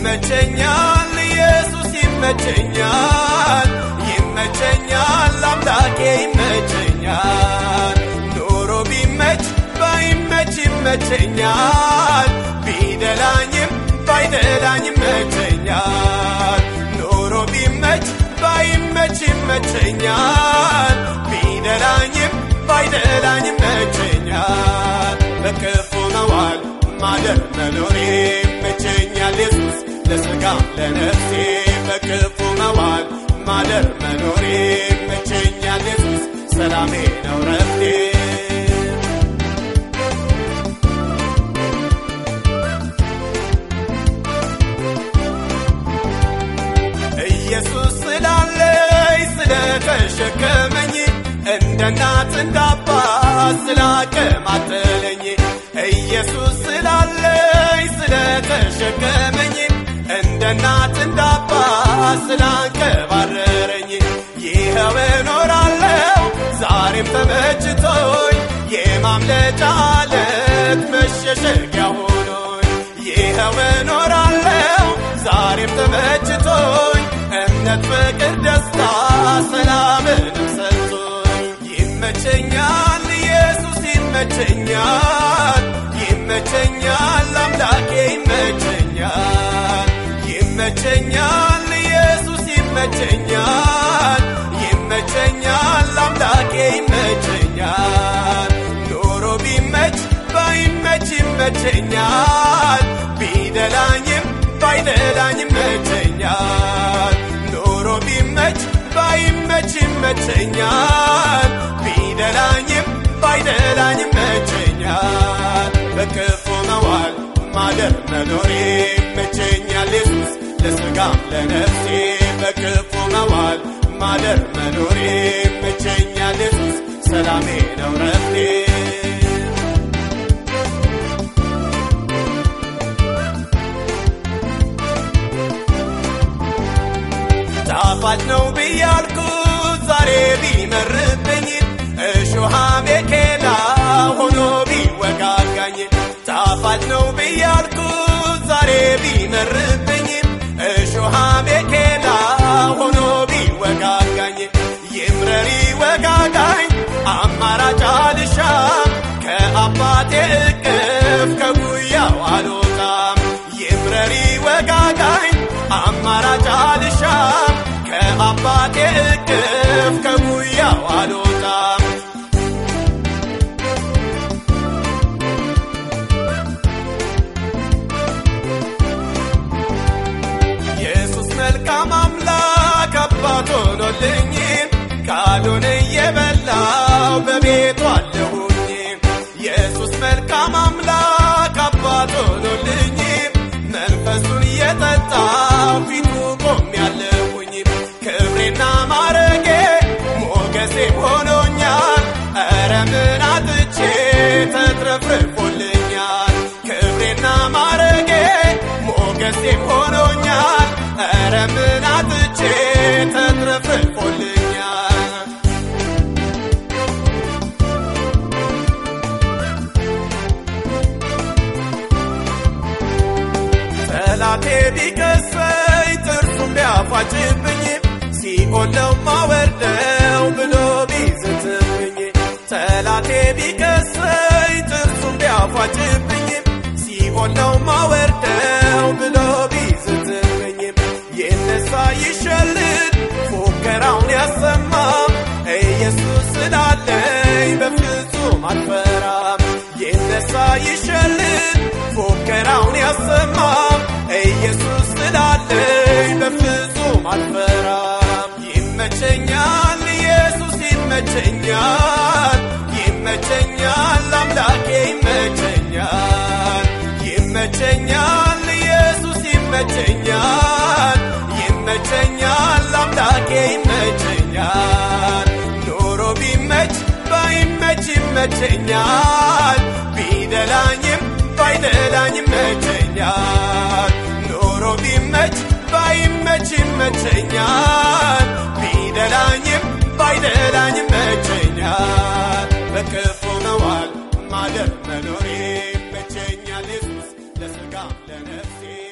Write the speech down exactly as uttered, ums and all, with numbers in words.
ይመቸኛል ኢየሱስ ይመቸኛል ይመቸኛል አምላኬ ይመቸኛል ኑሮ ቢመች ባይመች ይመቸኛል ቢደላኝም ባይደላኝም ይመቸኛል ኑሮ ቢመች ባይመች ይመቸኛል ቢደላኝም ባይደላኝም ይመቸኛል በክፉ መዋል ማደር መኖሬ ይመቸኛል ኢየሱስ ለሥጋም ለነፍሴ በክፉ መዋል ማደር መኖሬ ይመቸኛል ኢየሱስ ሰላሜ ነው ረፍቴ ኢየሱስ ስላለኝ ስለተሸከመኝ እንደ እናት እንደ አባት ስላከማተለኝ ኢየሱስ ስላለኝ ስለተሸከመኝ እንደ እናት እንደ አባት ስላንከባረረኝ ይኸው እኖራለሁ ዛሬም ተመችቶኝ የማምለጫ ዓለት መሸሸጊያ ሆኖኝ ይኸው እኖራለሁ ዛሬም ተመችቶኝ እምነት ፍቅር ደስታ ሰላምንም ሰጥቶኝ ይመቸኛል ኢየሱስ ይመቸኛል ይመቸኛል አምላኬ ይመቸኛል ይመቸኛል ኢየሱስ ይመቸኛል ይመቸኛል አምላኬ ይመቸኛል ኑሮ ቢመች ባይመች ይመቸኛል ቢደላኝም ባይደላኝም ይመቸኛል ኑሮ ቢመች ባይመች ይመቸኛል ቢደላኝም ባይደላኝም ይመቸኛል በክፉ መዋል ማደር መኖሬ ይመቸኛል ኢየሱስ ለሥጋም ለነፍሴ በክፉ መዋል ማደር መኖሬ ይመቸኛል ኢየሱስ ሰላሜ ነው ረፍቴ ጣፋጭ ነው ብያልኩት ዛሬ ቢመርብኝ እሾህ አሜኬላ ሆኖ ቢወጋጋኝ ጣፋጭ ነው ብያልኩት ዛሬ ቢመርብኝ እሾህ አሜኬላ ሆኖ ቢወጋጋኝ ይምረር ይወጋጋኝ አማራጭ አልሻም ከአባቴ እቅፍ ከጉያው አልወጣም ይምረር ይወጋጋኝ አማራጭ አልሻም ከአባቴ እቅፍ ከጉያው አልወጣም ኢየሱስ መልካም አምላክ አባት ሆኖልኝ ቃሉን እየበላው በቤቱ አለሁኝ ኢየሱስ መልካም አምላክ አባት ሆኖልኝ መንፈሱን እየጠጣው ፊቱ ቆሜያለሁኝ ክብሬና ማረጌ ሞገሴ ሆኖኛል ኧረ ምን አጥቼ ተትረፍርፎልኛል ክብሬና ማረጌ ሞገሴ ሆኖኛል ኧረ ምን አጥቼ ተትረፍርፎልኛል ጠላቴ ቢከሰኝ ጥርሱን ቢያፋጭብኝ ሲኦል ነው ማወርደው ብሎ ቢዝትብኝ ጠላቴ ቢከሰኝ ጥርሱን ቢያፋጭብኝ ሲኦል ነው ማወርደው ብሎ ቢዝትብኝ ይነሳ ይሸልት ፉከራውን ያሰማ ኢየሱስ ስላለኝ በፍጹም አልፈራም ይነሳ ይሸልት ፉከራውን ያሰማ ኢየሱስ ስላለኝ በፍጹም አልፈራም ይመቸኛል ኢየሱስ ይመቸኛል ይመቸኛል አምላኬ ይመቸኛል ይመቸኛል ኢየሱስ ይመቸኛል ይመቸኛል አምላኬ ይመቸኛል ኑሮ ቢመች ባይመች ይመቸኛል ቢደላኝም ባይደላኝም ይመቸኛል ኑሮ ቢመች ባይመች ይመቸኛል ቢደላኝም ባይደላኝም ይመቸኛል በክፉ መዋል ማደር መኖሬ ይመቸኛል ኢየሱስ ለሥጋም ለነፍሴ